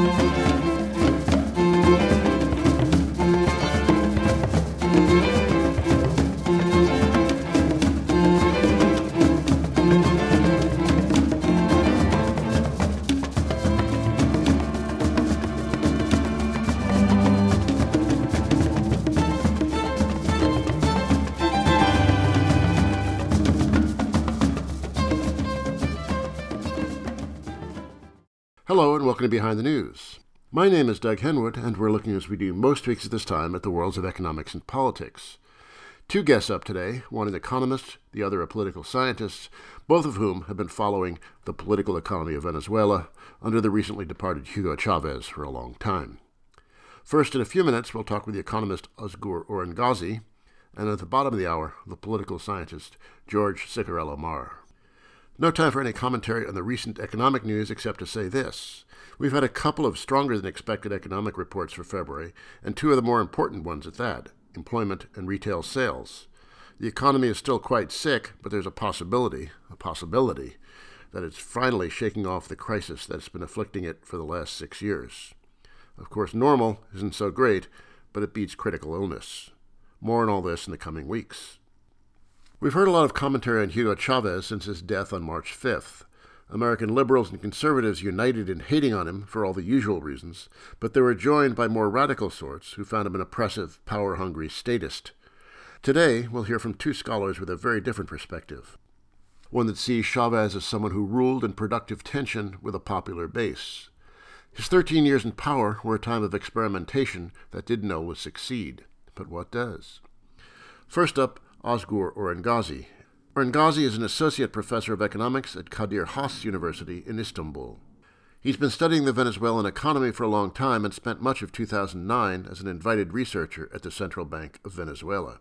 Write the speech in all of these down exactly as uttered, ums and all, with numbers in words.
Hello and welcome to Behind the News. My name is Doug Henwood, and we're looking, as we do most weeks at this time, at the worlds of economics and politics. Two guests up today, one an economist, the other a political scientist, both of whom have been following the political economy of Venezuela under the recently departed Hugo Chavez for a long time. First, in a few minutes, we'll talk with the economist Osgur Orangazi, and at the bottom of the hour, the political scientist George Ciccariello-Maher. No time for any commentary on the recent economic news except to say this. We've had a couple of stronger-than-expected economic reports for February, and two of the more important ones at that, employment and retail sales. The economy is still quite sick, but there's a possibility, a possibility, that it's finally shaking off the crisis that's been afflicting it for the last six years. Of course, normal isn't so great, but it beats critical illness. More on all this in the coming weeks. We've heard a lot of commentary on Hugo Chavez since his death on March fifth. American liberals and conservatives united in hating on him for all the usual reasons, but they were joined by more radical sorts who found him an oppressive, power-hungry statist. Today, we'll hear from two scholars with a very different perspective. One that sees Chavez as someone who ruled in productive tension with a popular base. His thirteen years in power were a time of experimentation that didn't always succeed. But what does? First up, Osgur Orangazi. Orangazi is an associate professor of economics at Kadir Has University in Istanbul. He's been studying the Venezuelan economy for a long time and spent much of two thousand nine as an invited researcher at the Central Bank of Venezuela.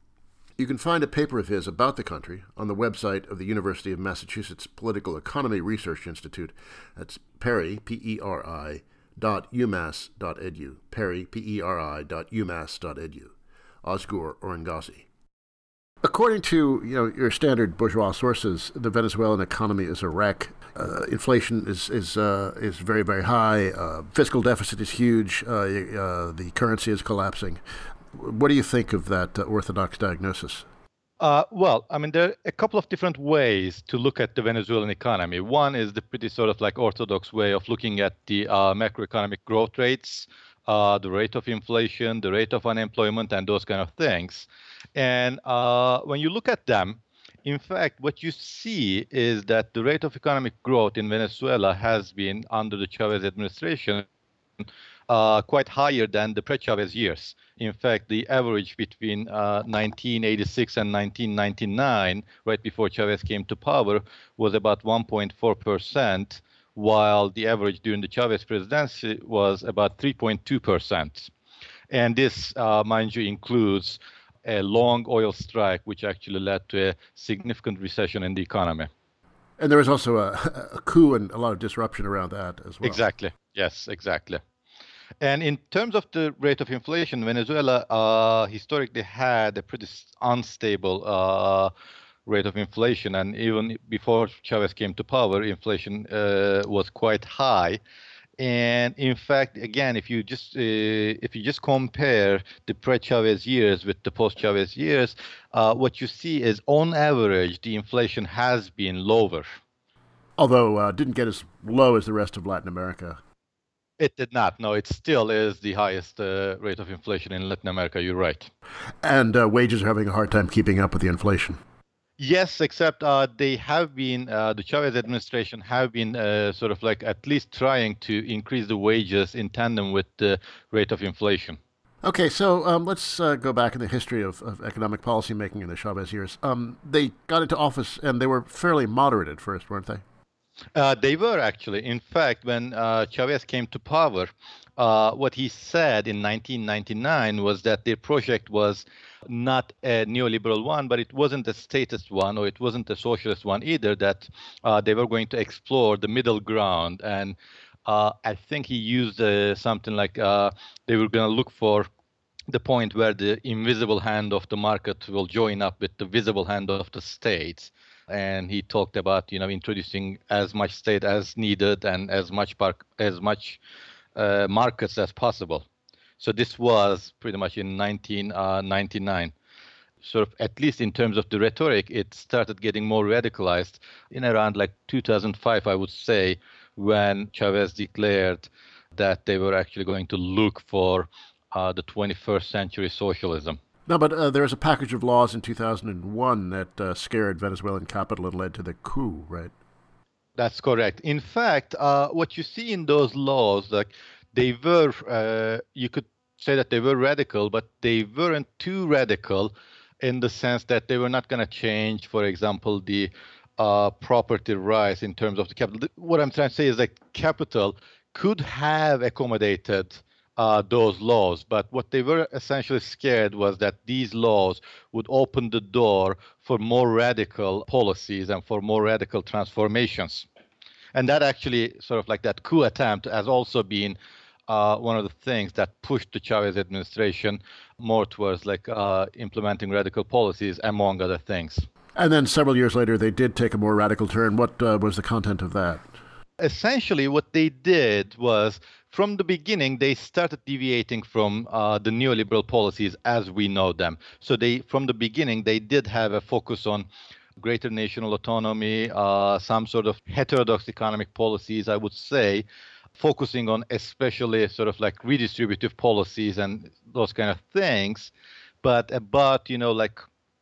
You can find a paper of his about the country on the website of the University of Massachusetts Political Economy Research Institute. That's Perry, P E R I, dot UMass dot edu. Perry, P E R I, dot UMass dot edu. Osgur Orangazi. According to you know your standard bourgeois sources, the Venezuelan economy is a wreck. Uh, inflation is is uh, is very very high. Uh, fiscal deficit is huge. Uh, uh, the currency is collapsing. What do you think of that uh, orthodox diagnosis? Uh, well, I mean, there are a couple of different ways to look at the Venezuelan economy. One is the pretty sort of like orthodox way of looking at the uh, macroeconomic growth rates, uh, the rate of inflation, the rate of unemployment, and those kind of things. And uh, when you look at them, in fact, what you see is that the rate of economic growth in Venezuela has been, under the Chavez administration, uh, quite higher than the pre-Chavez years. In fact, the average between uh, nineteen eighty-six and nineteen ninety-nine, right before Chavez came to power, was about one point four percent, while the average during the Chavez presidency was about three point two percent. And this, uh, mind you, includes a long oil strike, which actually led to a significant recession in the economy. And there was also a, a coup and a lot of disruption around that as well. Exactly. Yes, exactly. And in terms of the rate of inflation, Venezuela uh, historically had a pretty unstable uh, rate of inflation. And even before Chavez came to power, inflation uh, was quite high. And in fact, again, if you just uh, if you just compare the pre-Chavez years with the post-Chavez years, uh, what you see is, on average, the inflation has been lower. Although uh, didn't get as low as the rest of Latin America. It did not. No, it still is the highest uh, rate of inflation in Latin America. You're right. And uh, wages are having a hard time keeping up with the inflation. Yes, except uh, they have been, uh, the Chavez administration have been uh, sort of like at least trying to increase the wages in tandem with the rate of inflation. Okay, so um, let's uh, go back in the history of, of economic policy making in the Chavez years. Um, they got into office and they were fairly moderate at first, weren't they? Uh, they were actually. In fact, when uh, Chavez came to power, uh, what he said in nineteen ninety-nine was that their project was not a neoliberal one, but it wasn't a statist one, or it wasn't a socialist one either, that uh, they were going to explore the middle ground. And uh, I think he used uh, something like uh, they were going to look for the point where the invisible hand of the market will join up with the visible hand of the state. And he talked about, you know, introducing as much state as needed and as much park, as much uh, markets as possible. So this was pretty much in nineteen ninety-nine. Sort of, at least in terms of the rhetoric, it started getting more radicalized in around like two thousand five, I would say, when Chavez declared that they were actually going to look for uh, the twenty-first century socialism. No, but uh, there was a package of laws in two thousand one that uh, scared Venezuelan capital and led to the coup, right? That's correct. In fact, uh, what you see in those laws, like they were, uh, you could say that they were radical, but they weren't too radical in the sense that they were not going to change, for example, the uh, property rights in terms of the capital. What I'm trying to say is that capital could have accommodated uh, those laws, but what they were essentially scared was that these laws would open the door for more radical policies and for more radical transformations. And that actually, sort of like that coup attempt, has also been uh, one of the things that pushed the Chavez administration more towards like uh, implementing radical policies, among other things. And then several years later, they did take a more radical turn. What uh, was the content of that? Essentially, what they did was, from the beginning, they started deviating from uh, the neoliberal policies as we know them. So they, from the beginning, they did have a focus on greater national autonomy, uh, some sort of heterodox economic policies, I would say, focusing on especially sort of like redistributive policies and those kind of things. But about, you know, like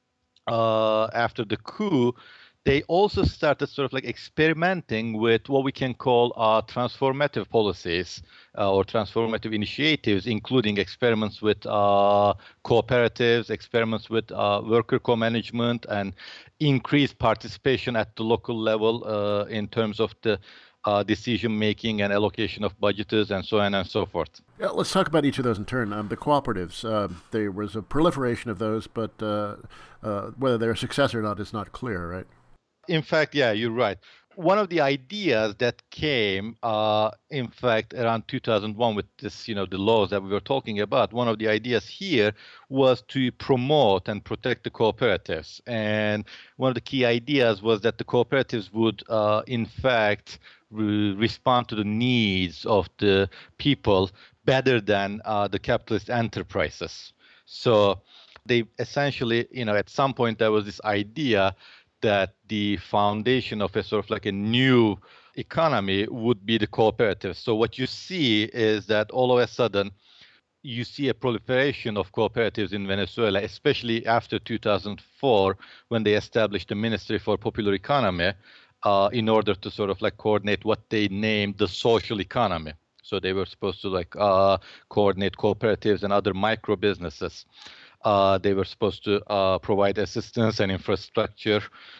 uh, after the coup, they also started sort of like experimenting with what we can call uh, transformative policies uh, or transformative initiatives, including experiments with uh, cooperatives, experiments with uh, worker co-management, and increased participation at the local level uh, in terms of the uh, decision-making and allocation of budgets and so on and so forth. Yeah, let's talk about each of those in turn. Um, the cooperatives, uh, there was a proliferation of those, but uh, uh, whether they're a success or not is not clear, right? In fact, yeah, you're right. One of the ideas that came, uh, in fact, around two thousand one with this, you know, the laws that we were talking about, one of the ideas here was to promote and protect the cooperatives. And one of the key ideas was that the cooperatives would, uh, in fact, re- respond to the needs of the people better than uh, the capitalist enterprises. So they essentially, you know, at some point there was this idea that the foundation of a sort of like a new economy would be the cooperatives. So what you see is that all of a sudden you see a proliferation of cooperatives in Venezuela, especially after two thousand four, when they established the Ministry for Popular Economy uh, in order to sort of like coordinate what they named the social economy. So they were supposed to like uh, coordinate cooperatives and other micro businesses. Uh, they were supposed to uh, provide assistance and infrastructure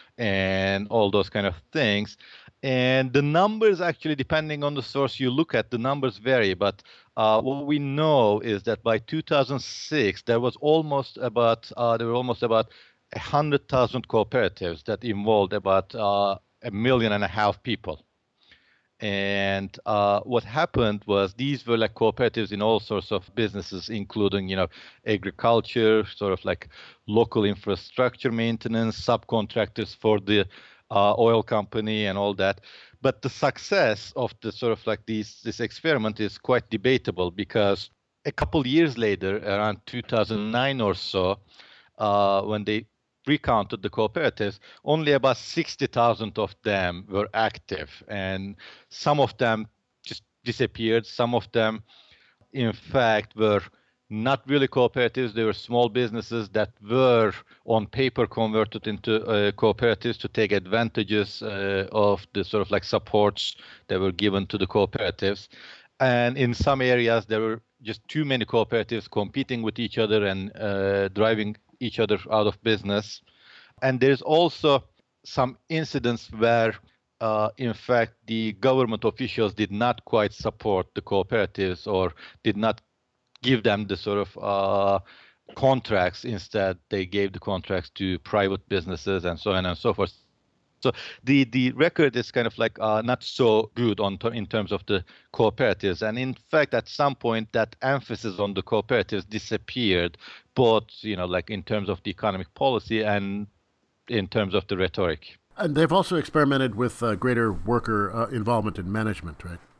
and all those kind of things. And the numbers actually, depending on the source you look at, the numbers vary. But uh, what we know is that by two thousand six, there was almost about uh, there were almost about a hundred thousand cooperatives that involved about uh, a million and a half people. And uh, what happened was these were like cooperatives in all sorts of businesses, including, you know, agriculture, sort of like local infrastructure maintenance, subcontractors for the uh, oil company and all that. But the success of the sort of like these, this experiment is quite debatable, because a couple years later, around two thousand nine or so, uh, when they recounted the cooperatives, only about sixty thousand of them were active, and some of them just disappeared. Some of them, in fact, were not really cooperatives. They were small businesses that were on paper converted into uh, cooperatives to take advantages uh, of the sort of like supports that were given to the cooperatives. And in some areas, there were just too many cooperatives competing with each other and uh, driving each other out of business. And there's also some incidents where, uh, in fact, the government officials did not quite support the cooperatives or did not give them the sort of uh, contracts. Instead, they gave the contracts to private businesses and so on and so forth. So the, the record is kind of like uh, not so good on ter- in terms of the cooperatives. And in fact, at some point, that emphasis on the cooperatives disappeared, both, you know, like in terms of the economic policy and in terms of the rhetoric. And they've also experimented with uh, greater worker uh, involvement in management, right?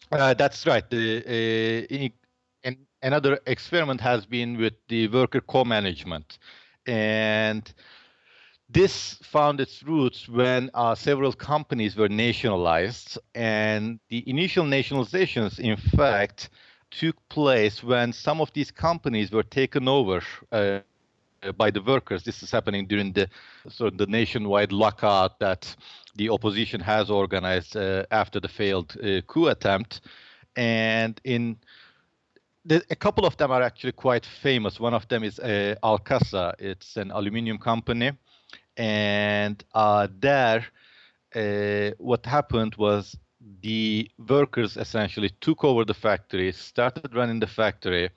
Uh, that's right. The, uh, in, and another experiment has been with the worker co-management. And this found its roots when uh, several companies were nationalized. And the initial nationalizations, in fact, took place when some of these companies were taken over uh, by the workers. This is happening during the sort of the nationwide lockout that the opposition has organized uh, after the failed uh, coup attempt. And in the, a couple of them are actually quite famous. One of them is uh, Alcasa. It's an aluminum company, and uh, there, uh, what happened was the workers essentially took over the factory, started running the factory,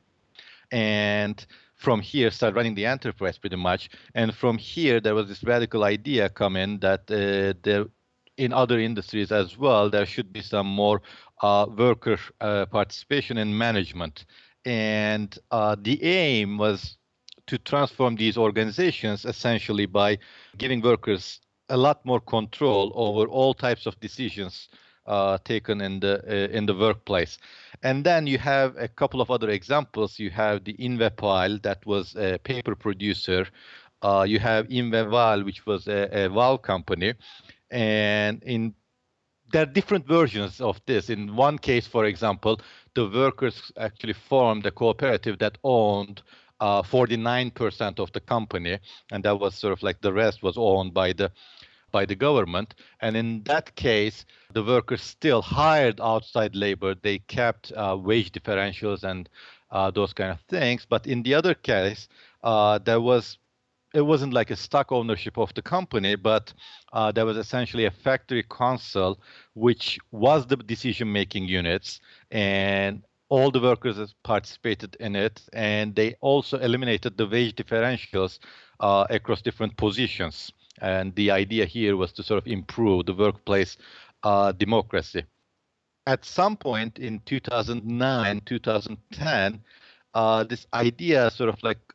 and from here started running the enterprise pretty much. And from here, there was this radical idea come in that uh, there, in other industries as well, there should be some more uh, worker uh, participation in management. And uh, the aim was to transform these organizations essentially by giving workers a lot more control over all types of decisions uh, taken in the uh, in the workplace. And then you have a couple of other examples. You have the Invepal, that was a paper producer. Uh, you have Inveval, which was a, a valve company. And in there are different versions of this. In one case, for example, the workers actually formed a cooperative that owned uh, forty-nine percent of the company, and that was sort of like the rest was owned by the by the government. And in that case, the workers still hired outside labor. They kept uh, wage differentials and uh, those kind of things. But in the other case, uh, there was it wasn't like a stock ownership of the company, but uh, there was essentially a factory council, which was the decision-making units, and all the workers participated in it, and they also eliminated the wage differentials uh, across different positions. And the idea here was to sort of improve the workplace uh, democracy. At some point in two thousand nine, two thousand ten, uh, this idea sort of like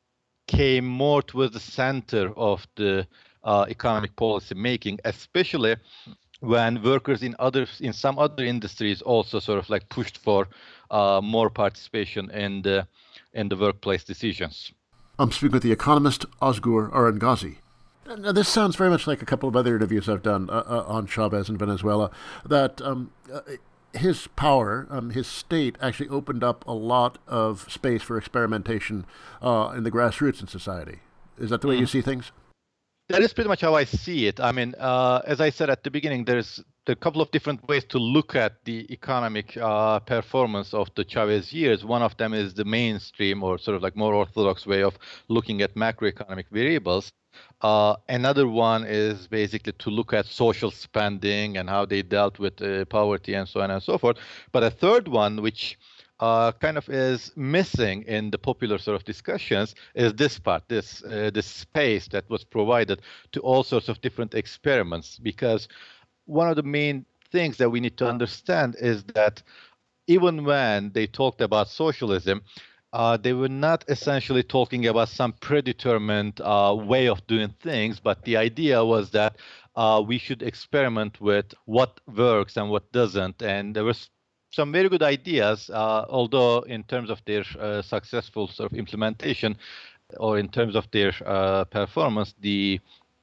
came more towards the center of the uh, economic policy making, especially when workers in other in some other industries also sort of like pushed for uh, more participation in the in the workplace decisions. I'm speaking with the economist Ozgur Arangazi. Now, this sounds very much like a couple of other interviews I've done uh, uh, on Chavez in Venezuela, that um, uh, his power, um, his state, actually opened up a lot of space for experimentation uh, in the grassroots in society. Is that the way mm. you see things? That is pretty much how I see it. I mean, uh, as I said at the beginning, there's a couple of different ways to look at the economic uh, performance of the Chavez years. One of them is the mainstream or sort of like more orthodox way of looking at macroeconomic variables. Uh, another one is basically to look at social spending and how they dealt with uh, poverty and so on and so forth. But a third one, which uh, kind of is missing in the popular sort of discussions, is this part, this uh, this space that was provided to all sorts of different experiments. Because one of the main things that we need to understand is that even when they talked about socialism, Uh, they were not essentially talking about some predetermined uh, way of doing things, but the idea was that uh, we should experiment with what works and what doesn't. And there was some very good ideas, uh, although in terms of their uh, successful sort of implementation or in terms of their uh, performance, the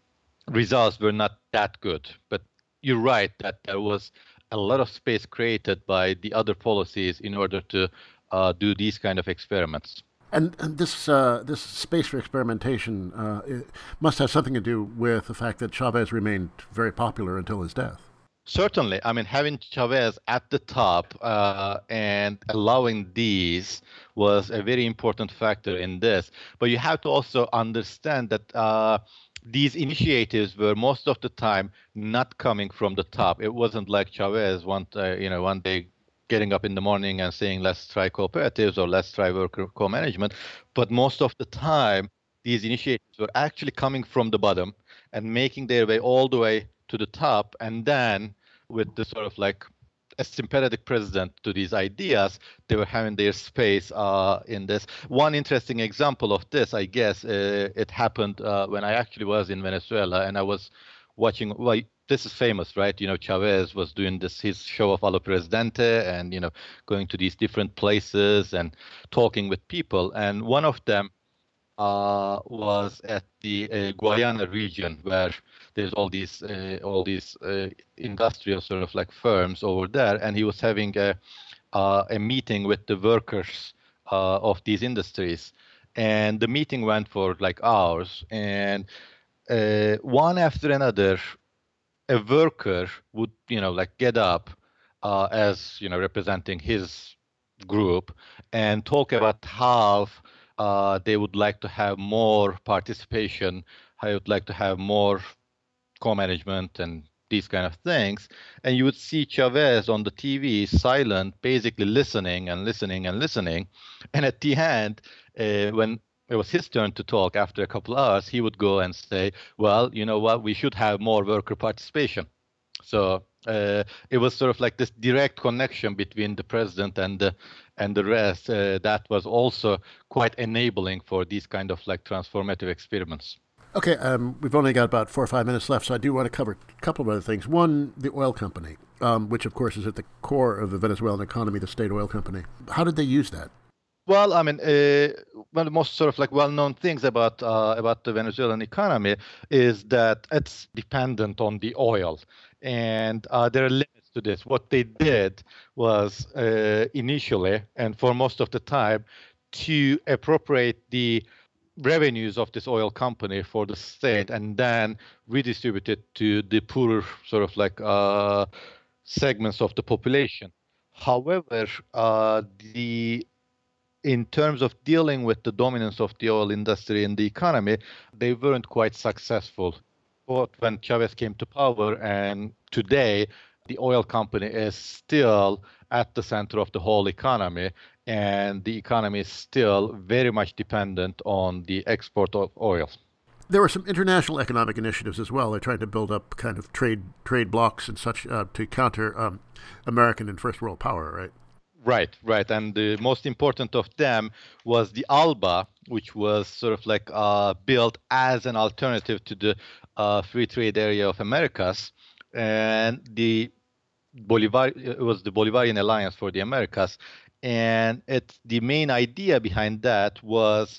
results were not that good. But you're right that there was a lot of space created by the other policies in order to Uh, do these kind of experiments. And, and this uh, this space for experimentation uh, must have something to do with the fact that Chavez remained very popular until his death. Certainly. I mean, having Chavez at the top uh, and allowing these was a very important factor in this. But you have to also understand that uh, these initiatives were most of the time not coming from the top. It wasn't like Chavez one, uh, you know, one day getting up in the morning and saying, let's try cooperatives or let's try worker co-management. But most of the time, these initiatives were actually coming from the bottom and making their way all the way to the top. And then with the sort of like a sympathetic president to these ideas, they were having their space uh, in this. One interesting example of this, I guess, uh, it happened uh, when I actually was in Venezuela and I was watching, well, this is famous, right? You know, Chavez was doing this his show of Allo Presidente, and you know, going to these different places and talking with people. And one of them uh, was at the uh, Guayana region, where there's all these uh, all these uh, industrial sort of like firms over there, and he was having a uh, a meeting with the workers uh, of these industries, and the meeting went for like hours, and uh, one after another, a worker would, you know, like get up uh, as, you know, representing his group and talk about how uh, they would like to have more participation, how they would like to have more co-management and these kind of things. And you would see Chavez on the T V silent, basically listening and listening and listening. And at the end, uh, when it was his turn to talk after a couple hours, he would go and say, well, you know what, we should have more worker participation. So uh, it was sort of like this direct connection between the president and the and the rest uh, that was also quite enabling for these kind of like transformative experiments. Okay, um, we've only got about four or five minutes left, so I do want to cover a couple of other things. One, the oil company, um, which of course is at the core of the Venezuelan economy, the state oil company. How did they use that? Well, I mean, uh, one of the most sort of like well-known things about uh, about the Venezuelan economy is that it's dependent on the oil, and uh, there are limits to this. What they did was uh, initially, and for most of the time, to appropriate the revenues of this oil company for the state, and then redistribute it to the poorer sort of like uh, segments of the population. However, uh, the in terms of dealing with the dominance of the oil industry in the economy, they weren't quite successful. But when Chavez came to power, and today, the oil company is still at the center of the whole economy, and the economy is still very much dependent on the export of oil. There were some international economic initiatives as well. They're trying to build up kind of trade trade blocks and such uh, to counter um, American and first world power, right? Right, right. And the most important of them was the ALBA, which was sort of like uh, built as an alternative to the uh, free trade area of Americas. And the Bolivar it was the Bolivarian Alliance for the Americas. And it, the main idea behind that was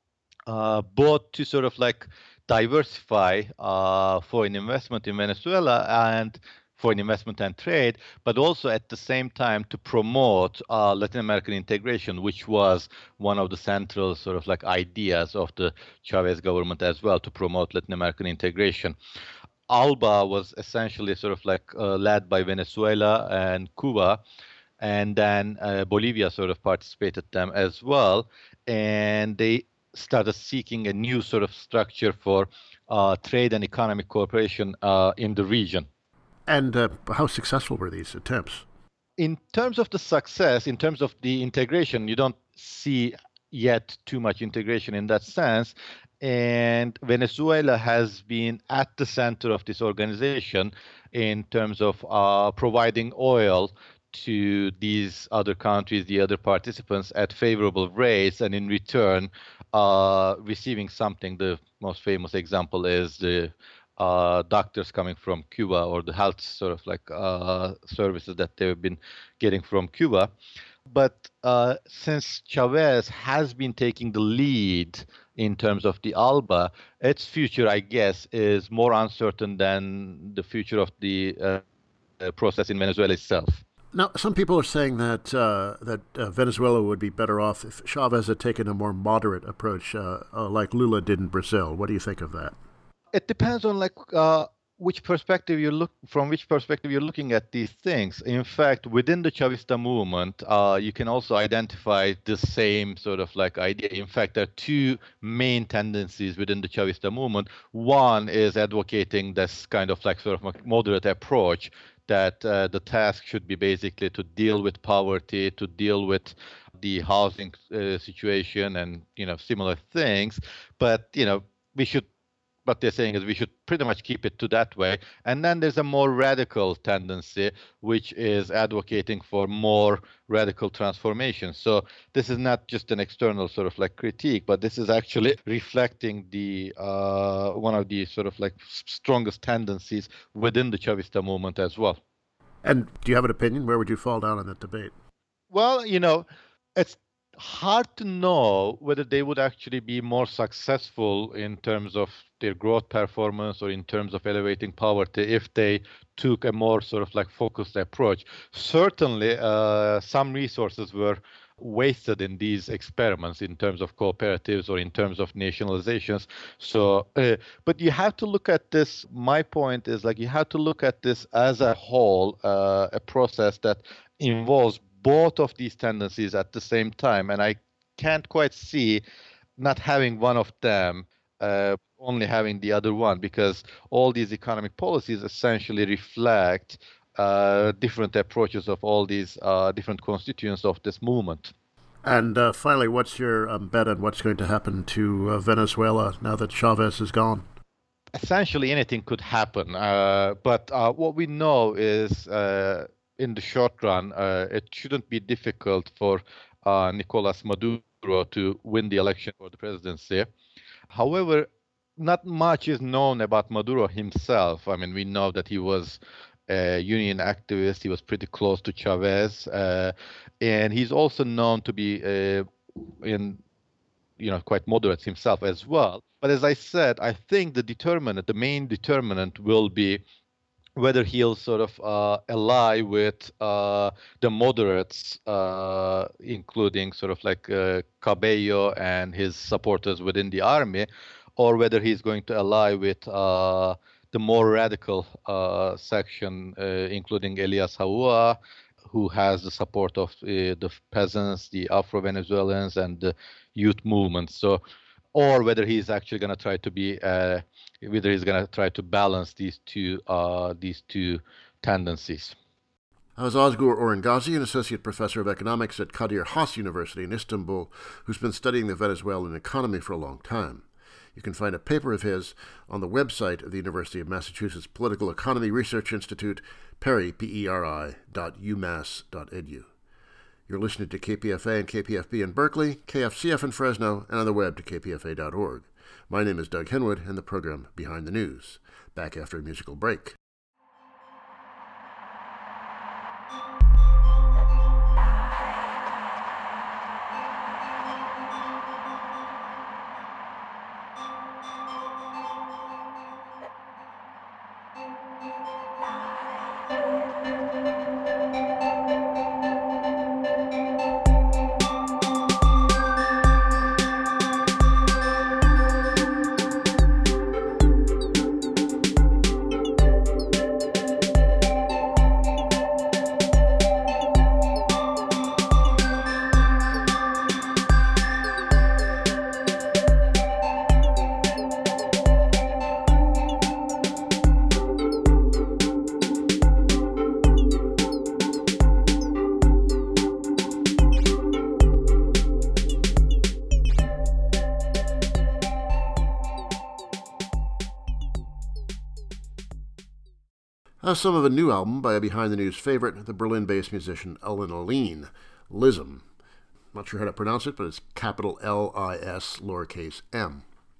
uh, both to sort of like diversify uh, foreign investment in Venezuela and foreign investment and trade, but also at the same time to promote uh, Latin American integration, which was one of the central sort of like ideas of the Chavez government as well, to promote Latin American integration. ALBA was essentially sort of like uh, led by Venezuela and Cuba, and then uh, Bolivia sort of participated them as well, and they started seeking a new sort of structure for uh, trade and economic cooperation uh, in the region. And uh, how successful were these attempts? In terms of the success, in terms of the integration, you don't see yet too much integration in that sense. And Venezuela has been at the center of this organization in terms of uh, providing oil to these other countries, the other participants, at favorable rates, and in return, uh, receiving something. The most famous example is the uh, doctors coming from Cuba, or the health sort of like uh, services that they've been getting from Cuba. But uh, since Chavez has been taking the lead in terms of the ALBA, its future, I guess, is more uncertain than the future of the uh, process in Venezuela itself. Now, some people are saying that uh, that uh, Venezuela would be better off if Chavez had taken a more moderate approach, uh, uh, like Lula did in Brazil. What do you think of that? It depends on like uh, which perspective you look from, which perspective you're looking at these things. In fact, within the Chavista movement, uh, you can also identify the same sort of like idea. In fact, there are two main tendencies within the Chavista movement. One is advocating this kind of like sort of moderate approach, that uh, the task should be basically to deal with poverty, to deal with the housing uh, situation, and you know similar things. But you know we should what they're saying is we should pretty much keep it to that way. And then there's a more radical tendency, which is advocating for more radical transformation. So this is not just an external sort of like critique, but this is actually reflecting the uh, one of the sort of like strongest tendencies within the Chavista movement as well. And do you have an opinion? Where would you fall down on that debate? Well, you know, it's hard to know whether they would actually be more successful in terms of their growth performance or in terms of elevating poverty if they took a more sort of like focused approach. Certainly, uh, some resources were wasted in these experiments in terms of cooperatives or in terms of nationalizations. So, uh, but you have to look at this. My point is like you have to look at this as a whole, uh, a process that involves both of these tendencies at the same time. And I can't quite see not having one of them, uh, only having the other one, because all these economic policies essentially reflect uh, different approaches of all these uh, different constituents of this movement. And uh, finally, what's your um, bet on what's going to happen to uh, Venezuela now that Chavez is gone? Essentially, anything could happen. Uh, but uh, what we know is uh, in the short run, uh, it shouldn't be difficult for uh, Nicolas Maduro to win the election for the presidency. However, not much is known about Maduro himself. I mean, we know that he was a union activist. He was pretty close to Chavez. Uh, and he's also known to be uh, in, you know, quite moderate himself as well. But as I said, I think the determinant, the main determinant will be whether he'll sort of uh, ally with uh, the moderates, uh, including sort of like uh, Cabello and his supporters within the army, or whether he's going to ally with uh, the more radical uh, section, uh, including Elias Haua, who has the support of uh, the peasants, the Afro-Venezuelans, and the youth movement. So, or whether he's actually going to try to be uh, whether he's going to try to balance these two uh, these two tendencies. I was Ozgur Orangazi, an associate professor of economics at Kadir Has University in Istanbul, who's been studying the Venezuelan economy for a long time. You can find a paper of his on the website of the University of Massachusetts Political Economy Research Institute, peri, P E R I, dot umass dot edu. You're listening to K P F A and K P F B in Berkeley, K F C F in Fresno, and on the web to k p f a dot org. My name is Doug Henwood, and the program Behind the News. Back after a musical break. Uh, some of a new album by a Behind the News favorite, the Berlin-based musician Elin Aline, Lism. Not sure how to pronounce it, but it's capital L I S, lowercase m.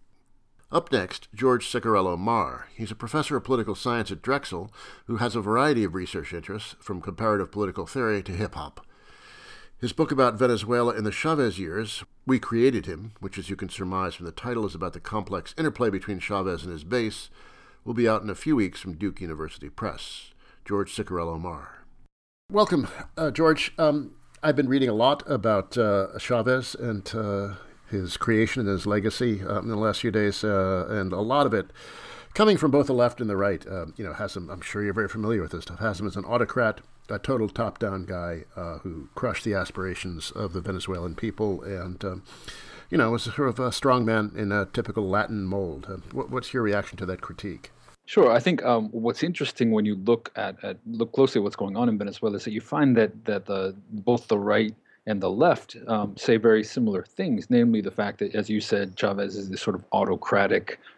Up next, George Ciccarello Marr. He's a professor of political science at Drexel who has a variety of research interests, from comparative political theory to hip-hop. His book about Venezuela in the Chavez years, We Created Him, which as you can surmise from the title is about the complex interplay between Chavez and his base, will be out in a few weeks from Duke University Press. George Ciccarello Marr. Welcome, uh, George. Um, I've been reading a lot about uh, Chavez and uh, his creation and his legacy uh, in the last few days, uh, and a lot of it coming from both the left and the right. Uh, you know, has him, I'm sure you're very familiar with this stuff, has him as an autocrat, a total top-down guy uh, who crushed the aspirations of the Venezuelan people, and um, you know, was sort of a strongman in a typical Latin mold. Uh, what, what's your reaction to that critique? Sure. I think um, what's interesting when you look at, at look closely at what's going on in Venezuela is that you find that that the both the right and the left um, say very similar things, namely the fact that, as you said, Chavez is this sort of autocratic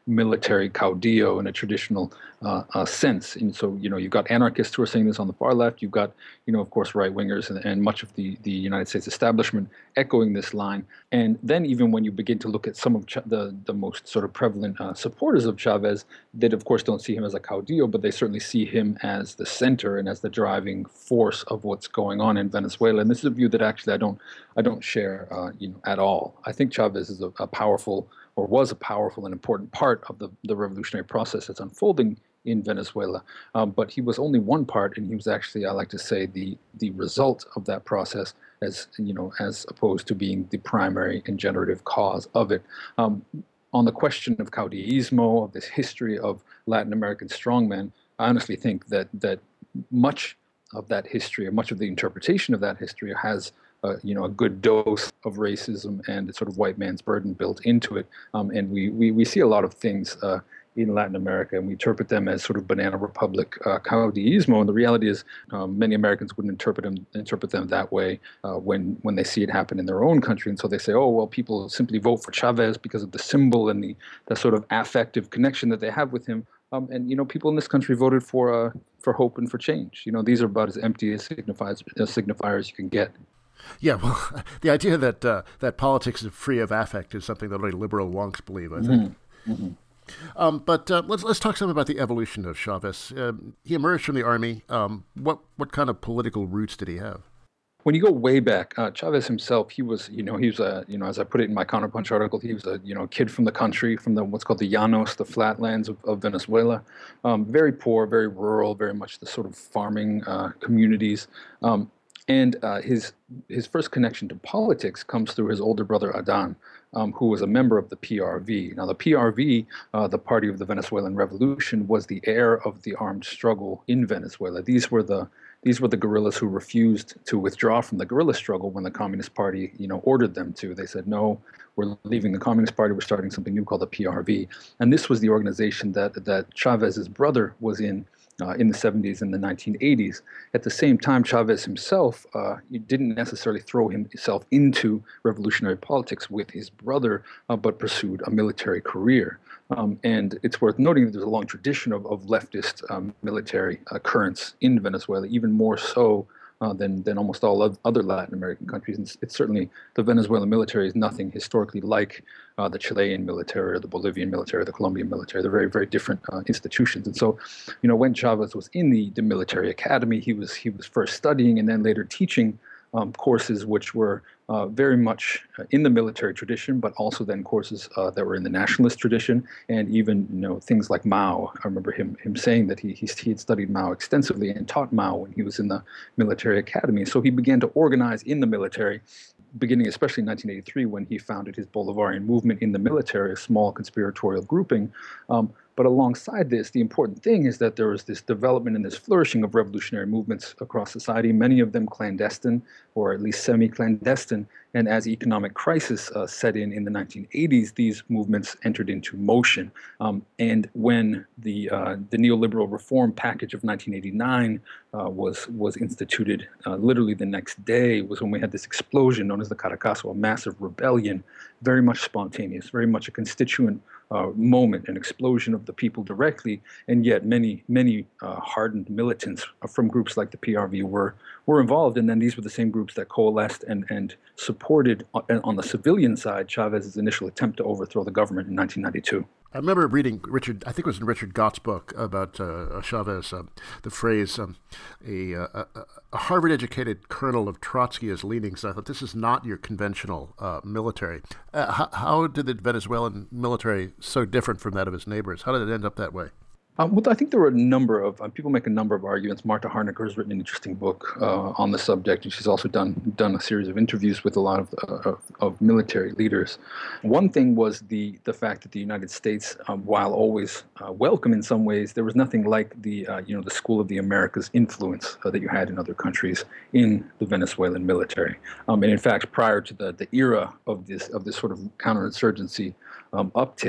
military caudillo in a traditional uh, uh, sense. And so, you know, you've got anarchists who are saying this on the far left. You've got, you know, of course, right-wingers and, and much of the, the United States establishment echoing this line. And then even when you begin to look at some of Ch- the, the most sort of prevalent uh, supporters of Chavez, they, of course, don't see him as a caudillo, but they certainly see him as the center and as the driving force of what's going on in Venezuela. And this is a view that actually I don't I don't share, uh, you know, at all. I think Chavez is a, a powerful, or was a powerful and important part of the, the revolutionary process that's unfolding in Venezuela. Um, but he was only one part, and he was actually, I like to say, the the result of that process, as you know, as opposed to being the primary and generative cause of it. Um, on the question of caudillismo, of this history of Latin American strongmen, I honestly think that that much of that history, or much of the interpretation of that history, has Uh, you know, a good dose of racism and sort of white man's burden built into it. Um, and we, we we see a lot of things uh, in Latin America, and we interpret them as sort of Banana Republic uh, caudillismo. And the reality is, um, many Americans wouldn't interpret them interpret them that way uh, when when they see it happen in their own country. And so they say, oh well, people simply vote for Chavez because of the symbol and the the sort of affective connection that they have with him. Um, and you know, people in this country voted for uh, for hope and for change. You know, these are about as empty as signifiers as signifiers you can get. Yeah, well, the idea that uh, that politics is free of affect is something that only liberal wonks believe, I think. Mm-hmm. Mm-hmm. Um, but uh, let's let's talk some about the evolution of Chavez. Um, he emerged from the army. Um, what what kind of political roots did he have? When you go way back, uh, Chavez himself, he was, you know, he was a, you know, as I put it in my Counterpunch article, he was a, you know, kid from the country, from the what's called the Llanos, the flatlands of, of Venezuela. Um, very poor, very rural, very much the sort of farming uh, communities. Um, And uh, his his first connection to politics comes through his older brother Adan, um, who was a member of the P R V. Now, the P R V, uh, the Party of the Venezuelan Revolution, was the heir of the armed struggle in Venezuela. These were the these were the guerrillas who refused to withdraw from the guerrilla struggle when the Communist Party, you know, ordered them to. They said, no, we're leaving the Communist Party. We're starting something new called the P R V. And this was the organization that that Chavez's brother was in. Uh, in the seventies and the nineteen eighties. At the same time, Chavez himself uh, he didn't necessarily throw himself into revolutionary politics with his brother, uh, but pursued a military career. Um, and it's worth noting that there's a long tradition of, of leftist um, military uh, currents in Venezuela, even more so uh, than than almost all of other Latin American countries. And it's, it's certainly, the Venezuelan military is nothing historically like uh, the Chilean military or the Bolivian military or the Colombian military. They're very, very different uh, institutions. And so, you know, when Chavez was in the, the military academy, he was he was first studying and then later teaching um, courses which were uh, very much uh, in the military tradition, but also then courses uh, that were in the nationalist tradition, and even, you know, things like Mao. I remember him him saying that he he, he had studied Mao extensively and taught Mao when he was in the military academy. So he began to organize in the military, beginning especially in nineteen eighty-three when he founded his Bolivarian movement in the military, a small conspiratorial grouping. Um, But alongside this, the important thing is that there was this development and this flourishing of revolutionary movements across society, many of them clandestine or at least semi-clandestine. And as economic crisis uh, set in in the nineteen eighties, these movements entered into motion. Um, and when the uh, the neoliberal reform package of nineteen eighty-nine uh, was was instituted, uh, literally the next day was when we had this explosion known as the Caracazo, a massive rebellion, very much spontaneous, very much a constituent Uh, moment, an explosion of the people directly, and yet many, many uh, hardened militants from groups like the P R V were were involved, and then these were the same groups that coalesced and and supported on, on the civilian side Chavez's initial attempt to overthrow the government in nineteen ninety-two. I remember reading Richard, I think it was in Richard Gott's book about uh, Chavez, uh, the phrase, um, a, a, a Harvard-educated colonel of Trotsky's leanings. I thought, this is not your conventional uh, military. Uh, how, how did the Venezuelan military so different from that of his neighbors? How did it end up that way? Um, well, I think there were a number of, uh, people make a number of arguments. Marta Harnacker has written an interesting book uh, on the subject, and she's also done done a series of interviews with a lot of, uh, of, of military leaders. One thing was the the fact that the United States, um, while always uh, welcome in some ways, there was nothing like the, uh, you know, the School of the Americas influence uh, that you had in other countries in the Venezuelan military. Um, and in fact, prior to the, the era of this, of this sort of counterinsurgency um, uptick,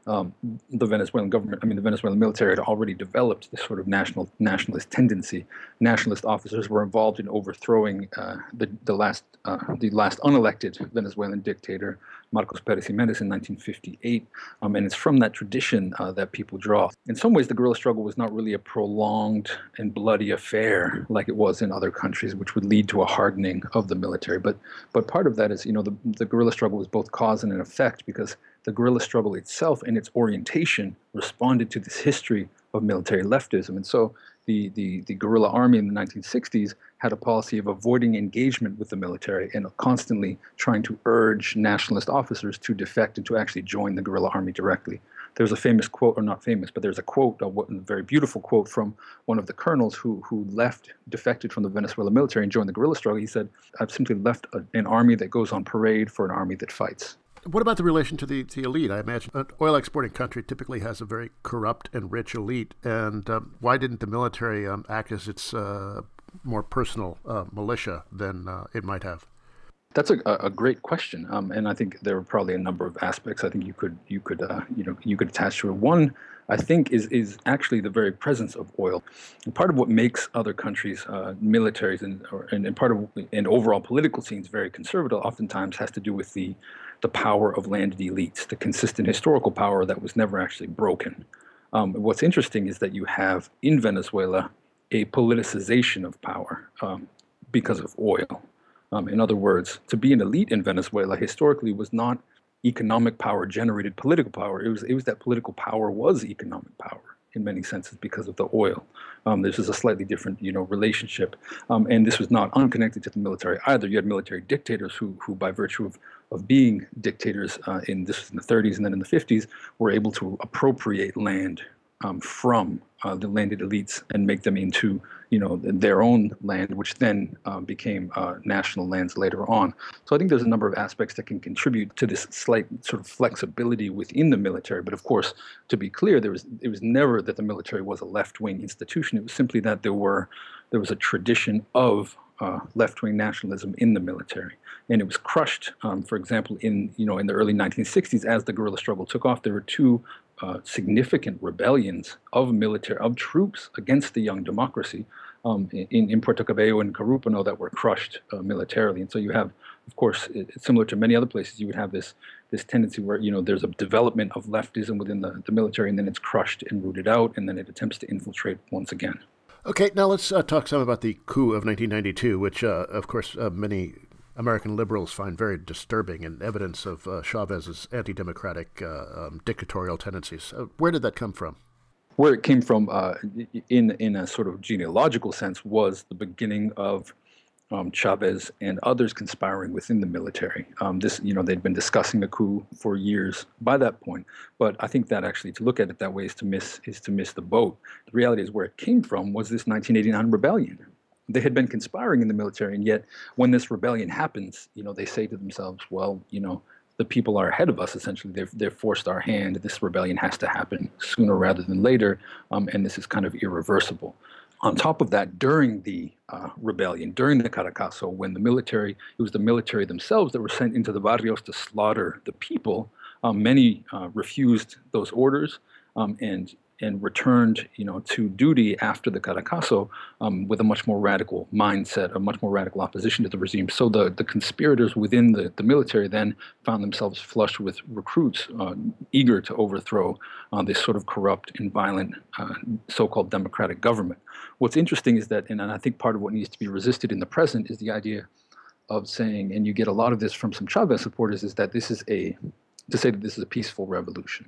um, the Venezuelan government, I mean, the Venezuelan military had already developed this sort of national nationalist tendency. Nationalist officers were involved in overthrowing uh, the the last uh, the last unelected Venezuelan dictator, Marcos Pérez Jiménez, in nineteen fifty-eight, um, and it's from that tradition uh, that people draw. In some ways, the guerrilla struggle was not really a prolonged and bloody affair like it was in other countries, which would lead to a hardening of the military. But but part of that is, you know, the the guerrilla struggle was both cause and an effect, because the guerrilla struggle itself and its orientation responded to this history of military leftism. And so the, the, the guerrilla army in the nineteen sixties had a policy of avoiding engagement with the military and constantly trying to urge nationalist officers to defect and to actually join the guerrilla army directly. There's a famous quote, or not famous, but there's a quote, a very beautiful quote from one of the colonels who who left, defected from the Venezuelan military and joined the guerrilla struggle. He said, "I've simply left a, an army that goes on parade for an army that fights." What about the relation to the, the elite? I imagine an oil exporting country typically has a very corrupt and rich elite. And um, why didn't the military um, act as its uh, more personal uh, militia than uh, it might have? That's a, a great question, um, and I think there are probably a number of aspects I think you could you could uh, you know you could attach to it. One, I think, is is actually the very presence of oil, and part of what makes other countries' uh, militaries and, or, and and part of and overall political scenes very conservative oftentimes has to do with the the power of landed elites, the consistent historical power that was never actually broken. Um, what's interesting is that you have in Venezuela a politicization of power um, because of oil. Um, in other words, to be an elite in Venezuela historically was not economic power generated political power. It was it was that political power was economic power in many senses because of the oil. Um, this is a slightly different, you know, relationship, um, and this was not unconnected to the military either. You had military dictators who, who by virtue of of being dictators uh, in this was in the thirties and then in the fifties, were able to appropriate land um, from uh, the landed elites and make them into, you know, their own land, which then uh, became uh, national lands later on. So I think there's a number of aspects that can contribute to this slight sort of flexibility within the military. But of course, to be clear, there was it was never that the military was a left-wing institution. It was simply that there were there was a tradition of uh, left-wing nationalism in the military, and it was crushed. Um, for example, in you know in the early nineteen sixties, as the guerrilla struggle took off, there were two uh, significant rebellions of military of troops against the young democracy um, in in Puerto Cabello and Carúpano that were crushed uh, militarily. And so you have, of course, it, similar to many other places, you would have this this tendency where you know there's a development of leftism within the, the military, and then it's crushed and rooted out, and then it attempts to infiltrate once again. Okay, now let's uh, talk some about the coup of nineteen ninety-two, which, uh, of course, uh, many American liberals find very disturbing and evidence of uh, Chavez's anti-democratic uh, um, dictatorial tendencies. Uh, where did that come from? Where it came from, uh, in in a sort of genealogical sense, was the beginning of um, Chavez and others conspiring within the military. Um, this, you know, they'd been discussing a coup for years by that point. But I think that actually, to look at it that way, is to miss is to miss the boat. The reality is, where it came from was this nineteen eighty-nine rebellion. They had been conspiring in the military, and yet when this rebellion happens, you know, they say to themselves, well, you know, the people are ahead of us, essentially. They've, they've forced our hand. This rebellion has to happen sooner rather than later, um, and this is kind of irreversible. On top of that, during the uh, rebellion, during the Caracazo, when the military, it was the military themselves that were sent into the barrios to slaughter the people, um, many uh, refused those orders um, and and returned, you know, to duty after the Caracazo um, with a much more radical mindset, a much more radical opposition to the regime. So the, the conspirators within the, the military then found themselves flushed with recruits uh, eager to overthrow uh, this sort of corrupt and violent uh, so-called democratic government. What's interesting is that, and I think part of what needs to be resisted in the present is the idea of saying, and you get a lot of this from some Chavez supporters, is that this is a, to say that this is a peaceful revolution.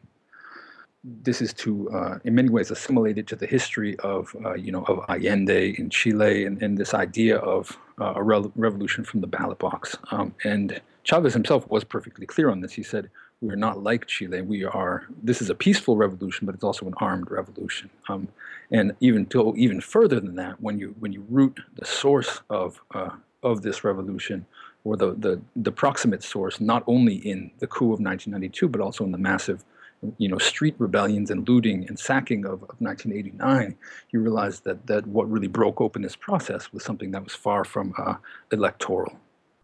This is to, uh, in many ways, assimilate it to the history of, uh, you know, of Allende in Chile, and, and this idea of uh, a re- revolution from the ballot box. Um, and Chavez himself was perfectly clear on this. He said, "We are not like Chile. We are. This is a peaceful revolution, but it's also an armed revolution." Um, and even to even further than that, when you when you root the source of uh, of this revolution, or the, the the proximate source, not only in the coup of nineteen ninety-two, but also in the massive, you know, street rebellions and looting and sacking of, of nineteen eighty-nine, you realize that that what really broke open this process was something that was far from uh, electoral.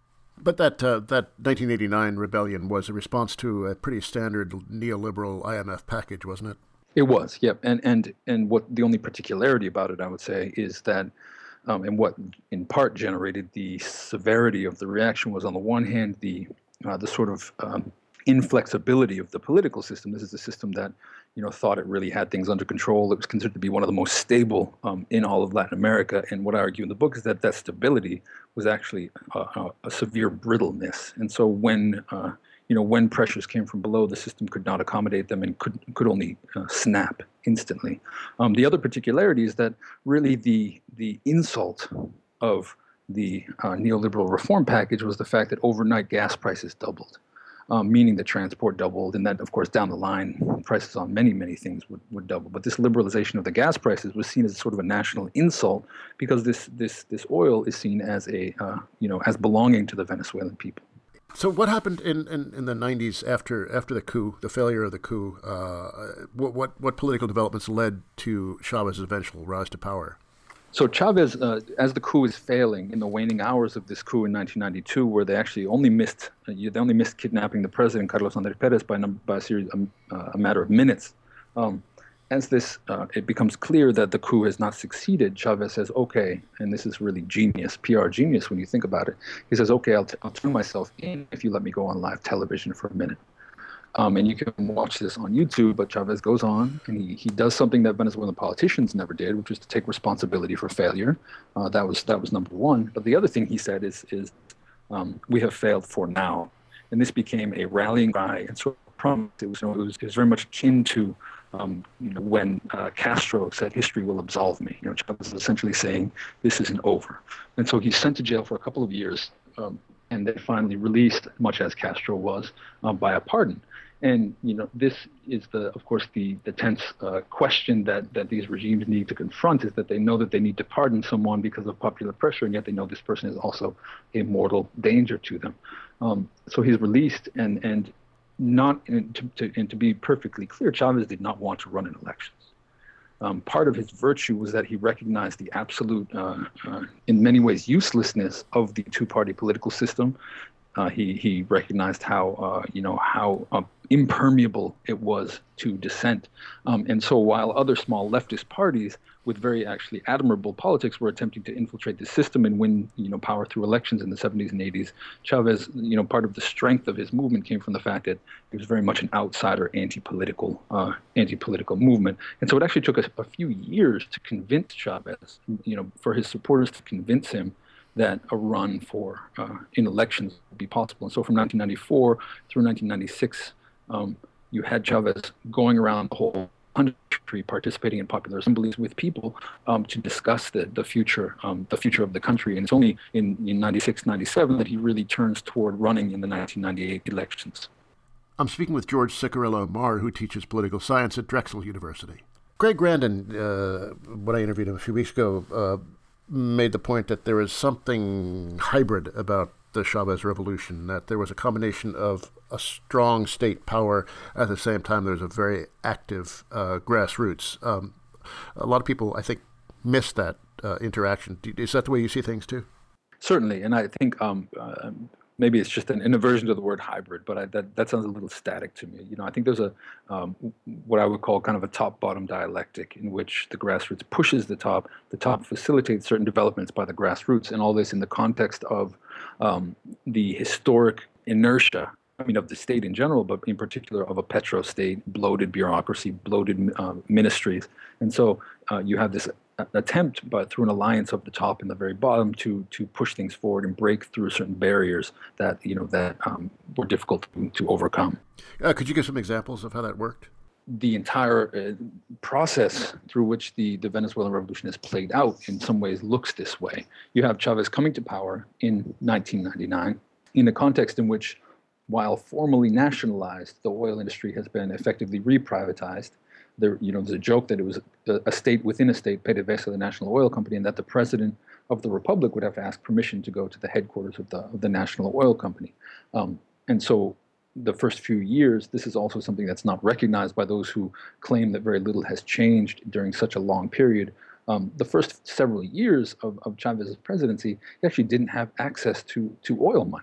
But that uh, that nineteen eighty-nine rebellion was a response to a pretty standard neoliberal I M F package, wasn't it? It was, yep. And and and what the only particularity about it, I would say, is that, um, and what in part generated the severity of the reaction was, on the one hand, the uh, the sort of um, inflexibility of the political system. This is a system that, you know, thought it really had things under control. It was considered to be one of the most stable um, in all of Latin America. And what I argue in the book is that that stability was actually a, a, a severe brittleness. And so when uh, you know, when pressures came from below, the system could not accommodate them and could could only uh, snap instantly. Um, the other particularity is that really the the insult of the uh, neoliberal reform package was the fact that overnight gas prices doubled, um, meaning that transport doubled, and that, of course, down the line, prices on many, many things would, would double. But this liberalization of the gas prices was seen as sort of a national insult, because this this this oil is seen as a uh, you know as belonging to the Venezuelan people. So what happened in, in, in the nineties after after the coup, the failure of the coup? Uh, what, what what political developments led to Chávez's eventual rise to power? So Chávez, uh, as the coup is failing in the waning hours of this coup in nineteen ninety-two, where they actually only missed uh, they only missed kidnapping the president Carlos Andrés Pérez by, num- by a series um, uh, a matter of minutes. Um, As this, uh, it becomes clear that the coup has not succeeded, Chávez says, okay, and this is really genius, P R genius when you think about it. He says, okay, I'll, t- I'll turn myself in if you let me go on live television for a minute. Um, and you can watch this on YouTube, but Chávez goes on and he, he does something that Venezuelan politicians never did, which was to take responsibility for failure. Uh, that was that was number one. But the other thing he said is, is um, we have failed for now. And this became a rallying cry and sort of promise. It was, you know, it was, it was very much akin to Um, you know, when uh, Castro said, history will absolve me. You know, Chavez is essentially saying, this isn't over. And so he's sent to jail for a couple of years, um, and then finally released, much as Castro was, uh, by a pardon. And, you know, this is, the, of course, the, the tense uh, question that, that these regimes need to confront, is that they know that they need to pardon someone because of popular pressure, and yet they know this person is also a mortal danger to them. Um, so he's released, and, and Not and to, to, and to be perfectly clear, Chávez did not want to run in elections. Um, part of his virtue was that he recognized the absolute, uh, uh, in many ways, uselessness of the two-party political system. Uh, he he recognized how uh, you know how uh, impermeable it was to dissent, um, and so while other small leftist parties with very actually admirable politics were attempting to infiltrate the system and win you know power through elections in the seventies and eighties, Chávez, you know part of the strength of his movement came from the fact that he was very much an outsider, anti-political uh, anti-political movement, and so it actually took a, a few years to convince Chávez, you know, for his supporters to convince him that a run for uh, in elections would be possible. And so from nineteen ninety-four through nineteen ninety-six, um, you had Chávez going around the whole country, participating in popular assemblies with people um, to discuss the the future um, the future of the country. And it's only in, in ninety-six, ninety-seven that he really turns toward running in the nineteen ninety-eight elections. I'm speaking with George Ciccariello Maher, who teaches political science at Drexel University. Greg Grandin, uh, when I interviewed him a few weeks ago, uh, made the point that there is something hybrid about the Chávez revolution, that there was a combination of a strong state power, at the same time there's a very active uh, grassroots. Um, a lot of people, I think, miss that uh, interaction. Is that the way you see things too? Certainly, and I think um, uh, maybe it's just an, an aversion to the word hybrid, but I, that that sounds a little static to me. You know, I think there's a um, what I would call kind of a top-bottom dialectic in which the grassroots pushes the top, the top facilitates certain developments by the grassroots, and all this in the context of um, the historic inertia. I mean, of the state in general, but in particular of a petro state, bloated bureaucracy, bloated uh, ministries, and so uh, you have this attempt, but through an alliance of the top and the very bottom, to to push things forward and break through certain barriers that you know that um, were difficult to, to overcome. Uh, could you give some examples of how that worked? The entire uh, process through which the, the Venezuelan revolution has played out in some ways looks this way. You have Chavez coming to power in nineteen ninety-nine in a context in which, while formally nationalized, the oil industry has been effectively reprivatized. There, you know, there's a joke that it was a, a state within a state, PDVSA, the National Oil Company, and that the president of the republic would have to ask permission to go to the headquarters of the of the National Oil Company. Um, and so the first few years, this is also something that's not recognized by those who claim that very little has changed during such a long period. Um, the first several years of, of Chávez's presidency, he actually didn't have access to, to oil money.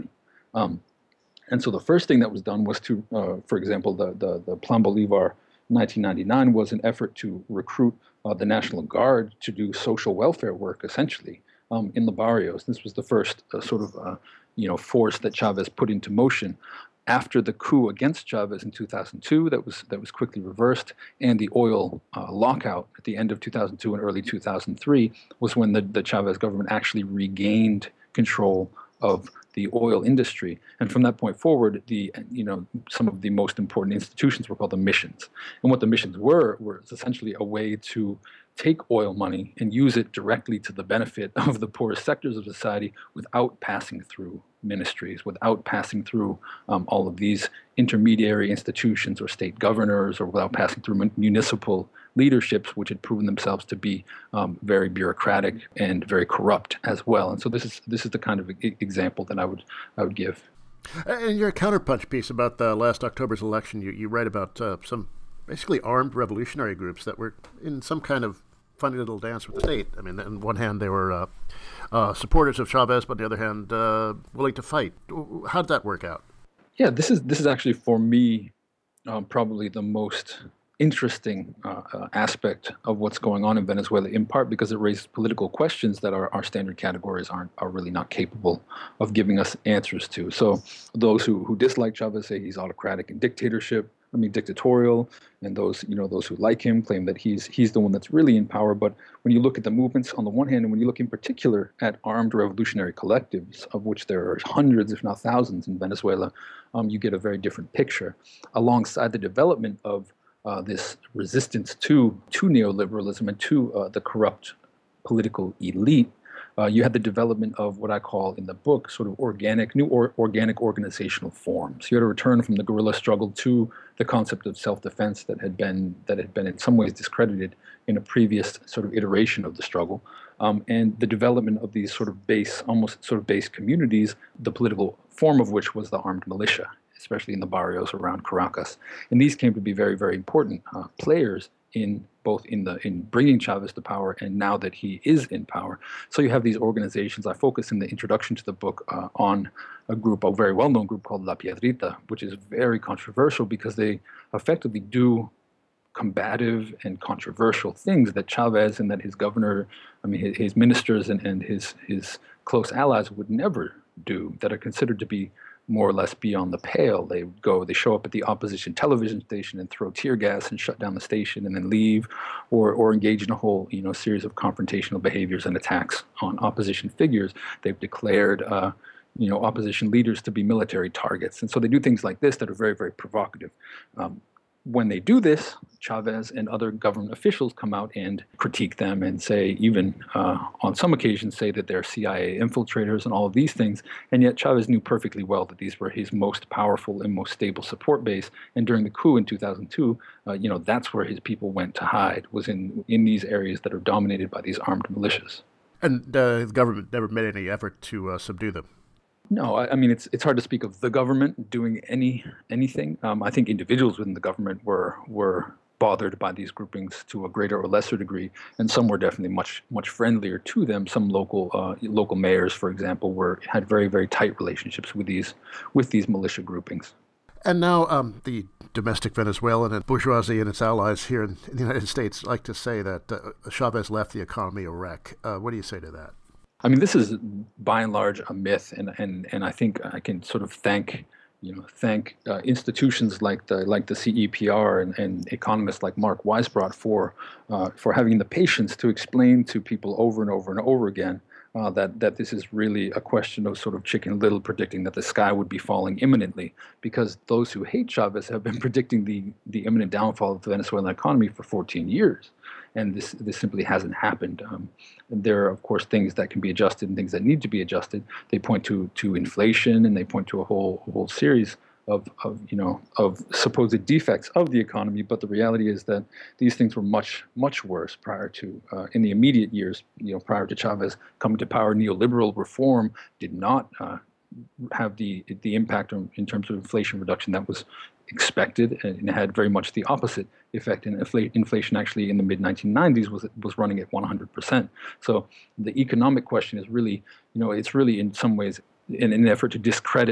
Um, and so the first thing that was done was to, uh, for example, the, the, the Plan Bolivar nineteen ninety-nine was an effort to recruit uh, the National Guard to do social welfare work, essentially, um, in the barrios. This was the first uh, sort of, uh, you know, force that Chavez put into motion. After the coup against Chavez in two thousand two, that was that was quickly reversed, and the oil uh, lockout at the end of two thousand two and early two thousand three was when the, the Chavez government actually regained control of the oil industry. And from that point forward, the you know some of the most important institutions were called the missions. And what the missions were was essentially a way to take oil money and use it directly to the benefit of the poorest sectors of society without passing through ministries, without passing through um, all of these intermediary institutions or state governors, or without passing through mun- municipal leaderships, which had proven themselves to be um, very bureaucratic and very corrupt as well. And so this is this is the kind of e- example that I would I would give. In your counterpunch piece about the last October's election, you, you write about uh, some basically armed revolutionary groups that were in some kind of funny little dance with the state. I mean, on one hand, they were uh, uh, supporters of Chavez, but on the other hand, uh, willing to fight. How did that work out? Yeah, this is this is actually for me um, probably the most interesting uh, uh, aspect of what's going on in Venezuela, in part because it raises political questions that our, our standard categories aren't are really not capable of giving us answers to. So those who, who dislike Chavez say he's autocratic and dictatorship, I mean dictatorial, and those you know those who like him claim that he's he's the one that's really in power. But when you look at the movements on the one hand, and when you look in particular at armed revolutionary collectives, of which there are hundreds, if not thousands, in Venezuela, um, you get a very different picture. Alongside the development of Uh, this resistance to to neoliberalism and to uh, the corrupt political elite, uh, you had the development of what I call in the book sort of organic, new or, organic organizational forms. You had a return from the guerrilla struggle to the concept of self-defense that had been that had been in some ways discredited in a previous sort of iteration of the struggle, um, and the development of these sort of base, almost sort of base communities, the political form of which was the armed militia, especially in the barrios around Caracas. And these came to be very, very important uh, players in both in the in bringing Chavez to power and now that he is in power. So you have these organizations. I focus in the introduction to the book uh, on a group, a very well-known group called La Piedrita, which is very controversial because they effectively do combative and controversial things that Chavez and that his governor, I mean his, his ministers and, and his his close allies would never do, that are considered to be more or less beyond the pale. They go, they show up at the opposition television station and throw tear gas and shut down the station and then leave, or or engage in a whole, you know, series of confrontational behaviors and attacks on opposition figures. They've declared, uh, you know, opposition leaders to be military targets, and so they do things like this that are very, very provocative. Um, when they do this, Chavez and other government officials come out and critique them and say, even uh, on some occasions, say that they're C I A infiltrators and all of these things. And yet Chavez knew perfectly well that these were his most powerful and most stable support base. And during the coup in two thousand two, uh, you know, that's where his people went to hide, was in, in these areas that are dominated by these armed militias. And uh, the government never made any effort to uh, subdue them. No, I, I mean it's it's hard to speak of the government doing any anything. Um, I think individuals within the government were were bothered by these groupings to a greater or lesser degree, and some were definitely much much friendlier to them. Some local uh, local mayors, for example, were had very very tight relationships with these with these militia groupings. And now um, the domestic Venezuelan and bourgeoisie and its allies here in, in the United States like to say that uh, Chavez left the economy a wreck. Uh, what do you say to that? I mean, this is by and large a myth, and and and I think I can sort of thank you know thank uh, institutions like the like the C E P R and, and economists like Mark Weisbrot for uh, for having the patience to explain to people over and over and over again uh, that that this is really a question of sort of Chicken Little predicting that the sky would be falling imminently, because those who hate Chavez have been predicting the the imminent downfall of the Venezuelan economy for fourteen years. And this this simply hasn't happened. Um, there are, of course, things that can be adjusted and things that need to be adjusted. They point to to inflation, and they point to a whole a whole series of, of you know of supposed defects of the economy. But the reality is that these things were much much worse prior to uh, in the immediate years. You know, prior to Chavez coming to power, neoliberal reform did not uh, have the the impact on, in terms of inflation reduction that was expected, and it had very much the opposite effect. And inflation actually in the mid nineteen nineties was was running at one hundred percent. So the economic question is really, you know, it's really in some ways in an effort to discredit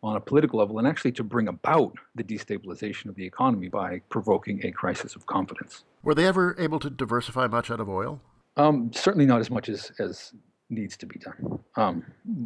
on a political level and actually to bring about the destabilization of the economy by provoking a crisis of confidence. Were they ever able to diversify much out of oil? Um, certainly not as much as, as needs to be done. Um,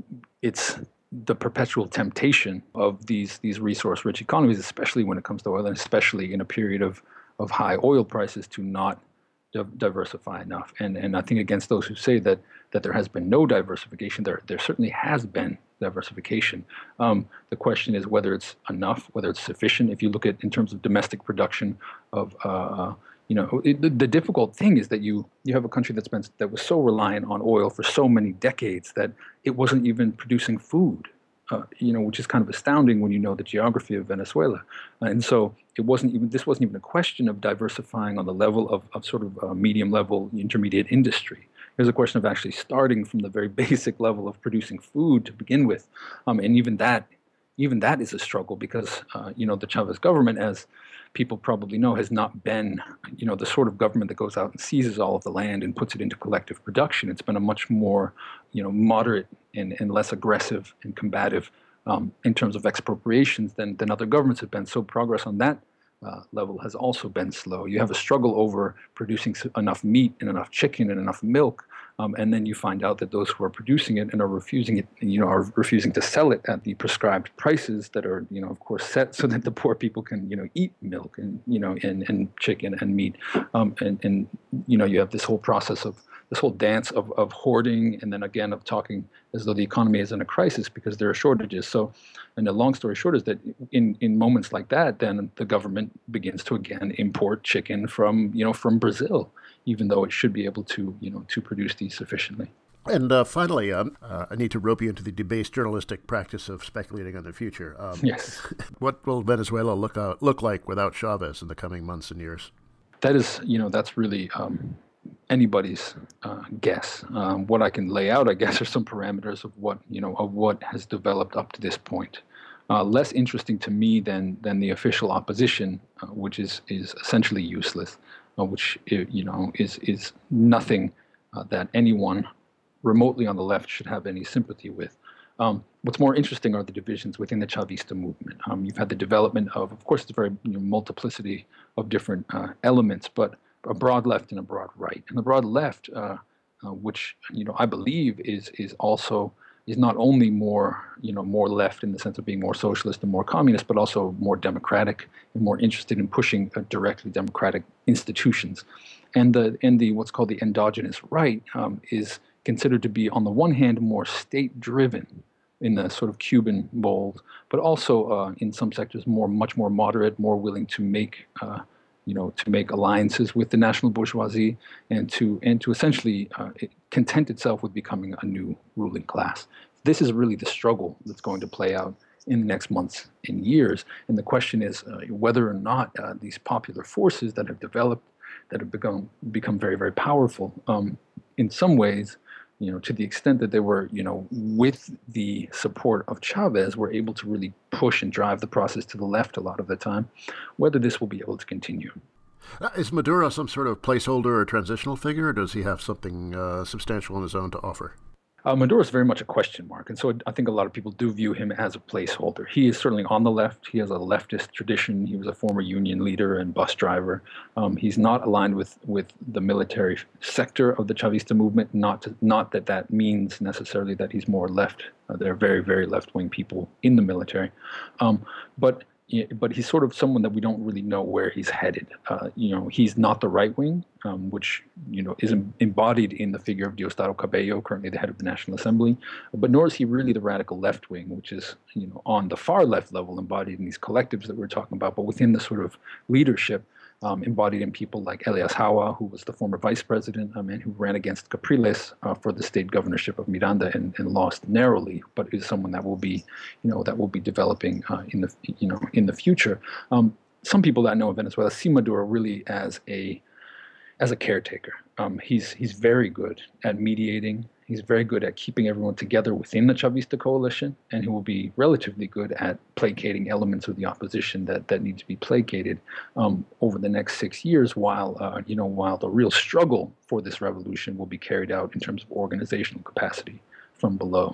it's the perpetual temptation of these these resource-rich economies, especially when it comes to oil, and especially in a period of, of high oil prices, to not di- diversify enough. And and I think against those who say that that there has been no diversification, there there certainly has been diversification. Um, the question is whether it's enough, whether it's sufficient. If you look at in terms of domestic production of uh, you know, it, the, the difficult thing is that you you have a country that's been that was so reliant on oil for so many decades that it wasn't even producing food, uh, you know, which is kind of astounding when you know the geography of Venezuela. And so it wasn't even this wasn't even a question of diversifying on the level of, of sort of uh, medium level, intermediate industry. It was a question of actually starting from the very basic level of producing food to begin with, um, and even that even that is a struggle because uh, you know the Chavez government, as people probably know, has not been, you know, the sort of government that goes out and seizes all of the land and puts it into collective production. It's been a much more, you know, moderate and, and less aggressive and combative um, in terms of expropriations than, than other governments have been. So progress on that uh, level has also been slow. You have a struggle over producing enough meat and enough chicken and enough milk. Um, and then you find out that those who are producing it and are refusing it, you know, are refusing to sell it at the prescribed prices that are, you know, of course, set so that the poor people can, you know, eat milk and, you know, and, and chicken and meat. Um, and, and, you know, you have this whole process of this whole dance of, of hoarding and then again of talking as though the economy is in a crisis because there are shortages. So, and the long story short is that in, in moments like that, then the government begins to again import chicken from, you know, from Brazil, even though it should be able to, you know, to produce these sufficiently. And uh, finally, um, uh, I need to rope you into the debased journalistic practice of speculating on the future. Um, yes. What will Venezuela look out, look like without Chavez in the coming months and years? That is, you know, that's really um, anybody's uh, guess. Um, what I can lay out, I guess, are some parameters of what, you know, of what has developed up to this point. Uh, less interesting to me than than the official opposition, uh, which is is essentially useless, uh, which you know is is nothing uh, that anyone remotely on the left should have any sympathy with. Um, what's more interesting are the divisions within the Chavista movement. Um, you've had the development of, of course, the very you know, multiplicity of different uh, elements, but a broad left and a broad right. And the broad left, uh, uh, which you know I believe is is also is not only more you know more left in the sense of being more socialist and more communist, but also more democratic and more interested in pushing uh, directly democratic institutions. And the and the what's called the endogenous right um, is considered to be, on the one hand, more state-driven in the sort of Cuban mold, but also uh, in some sectors more, much more moderate, more willing to make, uh, you know, to make alliances with the national bourgeoisie and to and to essentially uh, content itself with becoming a new ruling class. This is really the struggle that's going to play out in the next months and years. And the question is uh, whether or not uh, these popular forces that have developed, that have become become very, very powerful, um, in some ways, you know, to the extent that they were, you know, with the support of Chavez, were able to really push and drive the process to the left a lot of the time, whether this will be able to continue. Uh, is Maduro some sort of placeholder or transitional figure, or does he have something uh, substantial on his own to offer? Uh, Maduro is very much a question mark, and so I think a lot of people do view him as a placeholder. He is certainly on the left. He has a leftist tradition. He was a former union leader and bus driver. Um, he's not aligned with, with the military sector of the Chavista movement, not to, not that that means necessarily that he's more left. Uh, there are very, very left-wing people in the military. Um, but But he's sort of someone that we don't really know where he's headed. Uh, you know, he's not the right wing, um, which you know is embodied in the figure of Diosdado Cabello, currently the head of the National Assembly. But nor is he really the radical left wing, which is you know on the far left level, embodied in these collectives that we're talking about. But within the sort of leadership, um, embodied in people like Elias Hawa, who was the former vice president, um, and who ran against Capriles uh, for the state governorship of Miranda and, and lost narrowly, but is someone that will be, you know, that will be developing uh, in the, you know, in the future. Um, some people that know Venezuela see Maduro really as a, as a caretaker. Um, he's he's very good at mediating. He's very good at keeping everyone together within the Chavista coalition, and he will be relatively good at placating elements of the opposition that, that need to be placated um, over the next six years. While uh, you know, while the real struggle for this revolution will be carried out in terms of organizational capacity from below.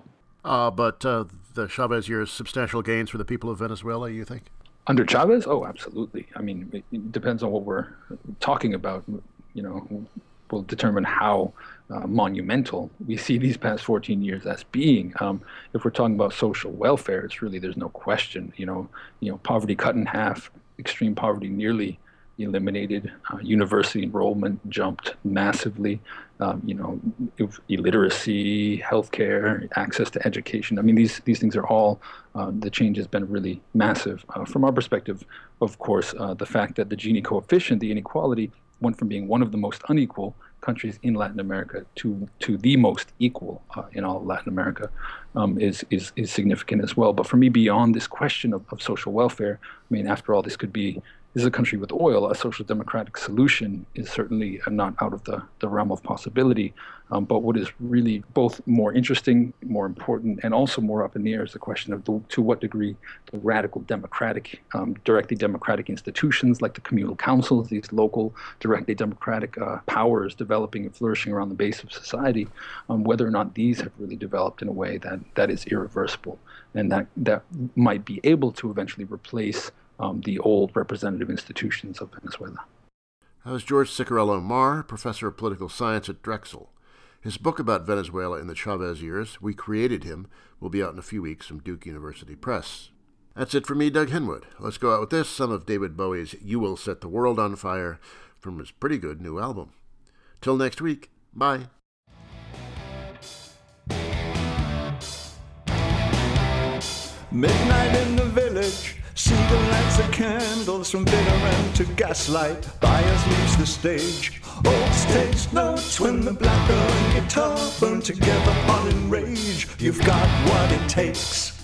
Uh, but uh, the Chavez years, substantial gains for the people of Venezuela, you think? Under Chavez? Oh, absolutely. I mean, it, it depends on what we're talking about. You know, will determine how uh, monumental we see these past fourteen years as being. Um, if we're talking about social welfare, it's really, there's no question. You know, you know, poverty cut in half, extreme poverty nearly eliminated, uh, university enrollment jumped massively, um, you know, illiteracy, healthcare, access to education. I mean, these these things are all, uh, the change has been really massive. Uh, from our perspective, of course, uh, the fact that the Gini coefficient, the inequality, went from being one of the most unequal countries in Latin America to to the most equal uh, in all of Latin America um, is, is is significant as well. But for me, beyond this question of, of social welfare, I mean, after all, this could be, this is a country with oil. A social democratic solution is certainly not out of the, the realm of possibility. Um, but what is really both more interesting, more important, and also more up in the air is the question of the, to what degree the radical democratic, um, directly democratic institutions like the communal councils, these local directly democratic uh, powers developing and flourishing around the base of society, um, whether or not these have really developed in a way that, that is irreversible and that, that might be able to eventually replace um, the old representative institutions of Venezuela. That was George Ciccarello-Maher, professor of political science at Drexel. His book about Venezuela in the Chavez years, We Created Him, will be out in a few weeks from Duke University Press. That's it for me, Doug Henwood. Let's go out with this, some of David Bowie's You Will Set the World on Fire from his pretty good new album. Till next week, bye. Midnight in the village, see the lights of candles from bitter end to gaslight. Bias leaves the stage. Old stage notes when the black girl and guitar burn together on in rage. You've got what it takes.